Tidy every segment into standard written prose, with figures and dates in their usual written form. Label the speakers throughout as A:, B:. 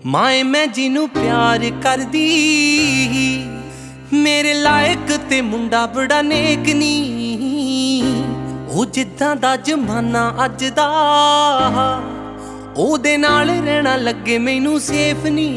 A: माए मैं जिनू प्यार कर दी मेरे लायक ते मुंडा बड़ा नेक नी ओ जिद्दां दा जमाना अज दा ओदे नाल रहना लगे मैनू सेफ नी।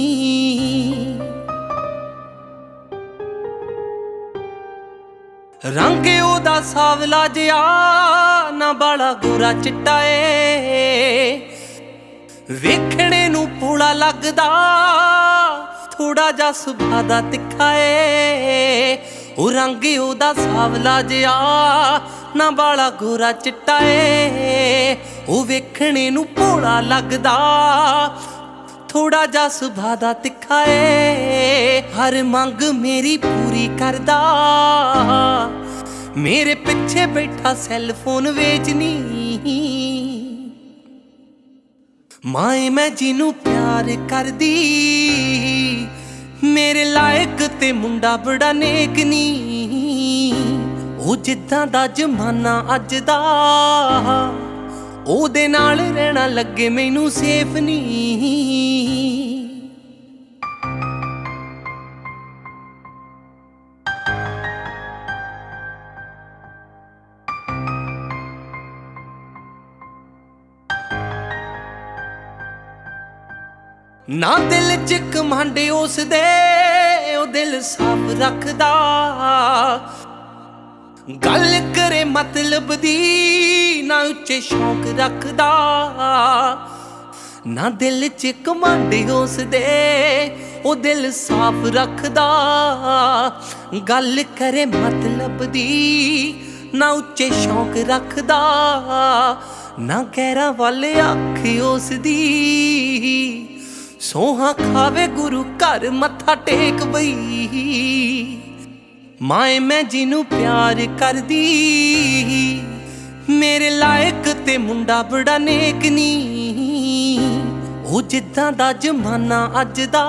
A: रंग ओदा सावला जिहा ना बाला गोरा चिट्टा ए वेखणे नू भोला लगदा थोड़ा जा सुभा दा तिखा ए ओ रंग ओदा सावला जिहा ना बाला गोरा चिट्टा ए ओ वेखणे नू भोला लगदा थोड़ा जा सुभा दा तिखा ए हर मंग मेरी पूरी करदा मेरे पिछे बैठा सैलफोन वेचनी। माए मैं जिनू प्यार कर दी मेरे लायक ते मुंडा बड़ा नेक नी ओ जिद्दां दा जमाना अज दा ओदे नाल रहना लगे मैनू सेफ नी। ना दिल च कमांडे उस दे ओ दिल साफ रखदा गल करे मतलब दी ना उच्चे शौक रखदा। ना दिल च कमांडे उस दे ओ दिल साफ रखदा गल करे मतलब दी ना उच्चे शौक रखदा। ना गैरां वाले अख उस दी सोहा खावे गुरु घर मत्था टेक बई। माए मैं जिनू प्यार कर दी मेरे लायक ते मुंडा बड़ा नेक नी ओ जिद्दां दा जमाना अज दा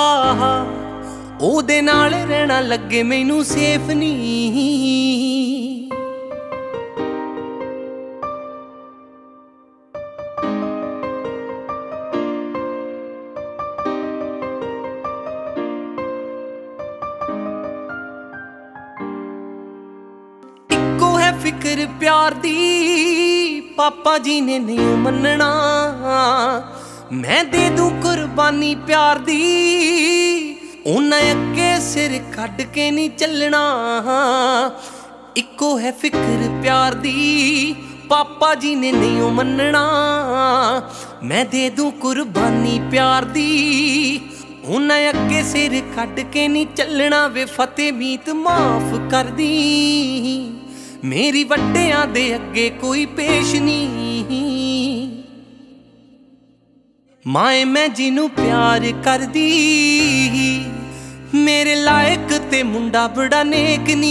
A: ओदे नाल रहना लगे मैनू सेफ नी। फिक्र प्यार दी पापा जी ने नहीं मनना मैं दे दूं कुर्बानी प्यार दी उन्हें अगे सिर कट के नहीं चलना। इको है फिक्र प्यार दी पापा जी ने नहीं मनना मैं दे दूं कुर्बानी प्यार दी उन्हें अगे सिर कट के नहीं चलना। वे फतेह मीत माफ कर दी मेरी वड्डियां दे अगे कोई पेश नहीं। माए मैं जिनू प्यार कर दी मेरे लायक ते मुंडा बड़ा नेक नी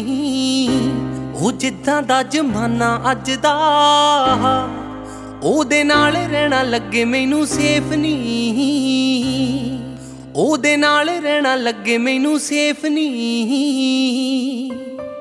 A: ओ जिद्दां दा जमाना अज दा ओदे नाल रहना लगे मैनू सेफ नी ओदे नाल रहना लगे मैनू सेफ नी।